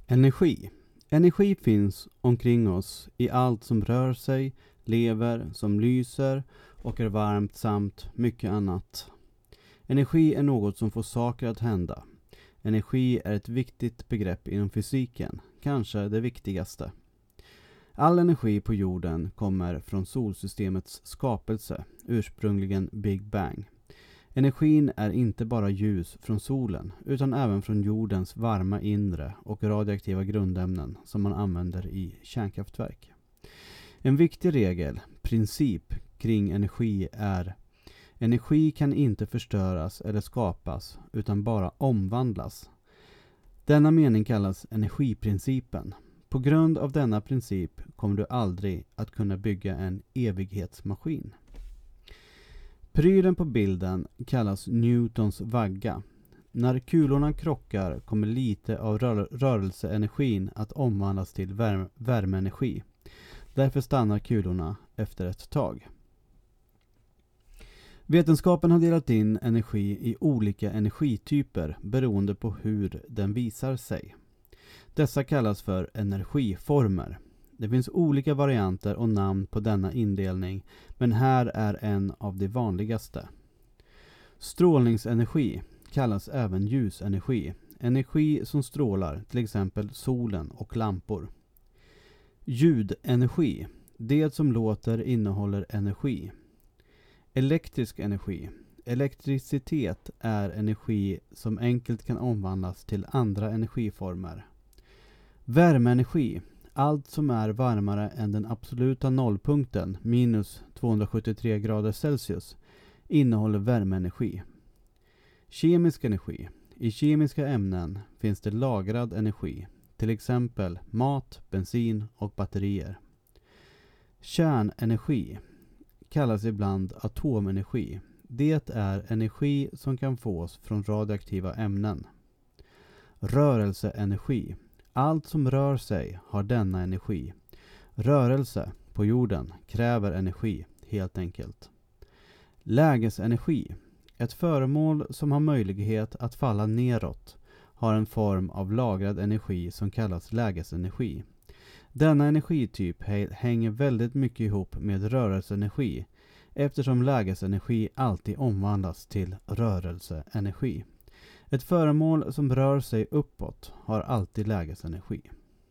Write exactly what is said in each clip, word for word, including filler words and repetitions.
Energi. Energi finns omkring oss i allt som rör sig, lever, som lyser och är varmt samt mycket annat. Energi är något som får saker att hända. Energi är ett viktigt begrepp inom fysiken, kanske det viktigaste. All energi på jorden kommer från solsystemets skapelse, ursprungligen Big Bang. Energin är inte bara ljus från solen utan även från jordens varma inre och radioaktiva grundämnen som man använder i kärnkraftverk. En viktig regel, princip, kring energi är: energi kan inte förstöras eller skapas utan bara omvandlas. Denna mening kallas energiprincipen. På grund av denna princip kommer du aldrig att kunna bygga en evighetsmaskin. Prylen på bilden kallas Newtons vagga. När kulorna krockar kommer lite av rör- rörelseenergin att omvandlas till värme- värmeenergi. Därför stannar kulorna efter ett tag. Vetenskapen har delat in energi i olika energityper beroende på hur den visar sig. Dessa kallas för energiformer. Det finns olika varianter och namn på denna indelning, men här är en av de vanligaste. Strålningsenergi kallas även ljusenergi. Energi som strålar, till exempel solen och lampor. Ljudenergi. Det som låter innehåller energi. Elektrisk energi. Elektricitet är energi som enkelt kan omvandlas till andra energiformer. Värmeenergi. Allt som är varmare än den absoluta nollpunkten, minus tvåhundrasjuttiotre grader Celsius, innehåller värmeenergi. Kemisk energi. I kemiska ämnen finns det lagrad energi, till exempel mat, bensin och batterier. Kärnenergi kallas ibland atomenergi. Det är energi som kan fås från radioaktiva ämnen. Rörelseenergi. Allt som rör sig har denna energi. Rörelse på jorden kräver energi, helt enkelt. Lägesenergi. Ett föremål som har möjlighet att falla neråt har en form av lagrad energi som kallas lägesenergi. Denna energityp hänger väldigt mycket ihop med rörelseenergi eftersom lägesenergi alltid omvandlas till rörelseenergi. Ett föremål som rör sig uppåt har alltid lägesenergi.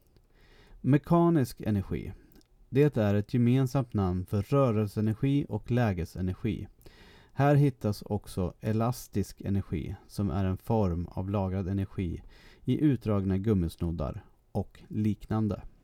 Mekanisk energi. Det är ett gemensamt namn för rörelseenergi och lägesenergi. Här hittas också elastisk energi som är en form av lagrad energi i utdragna gummisnoddar och liknande.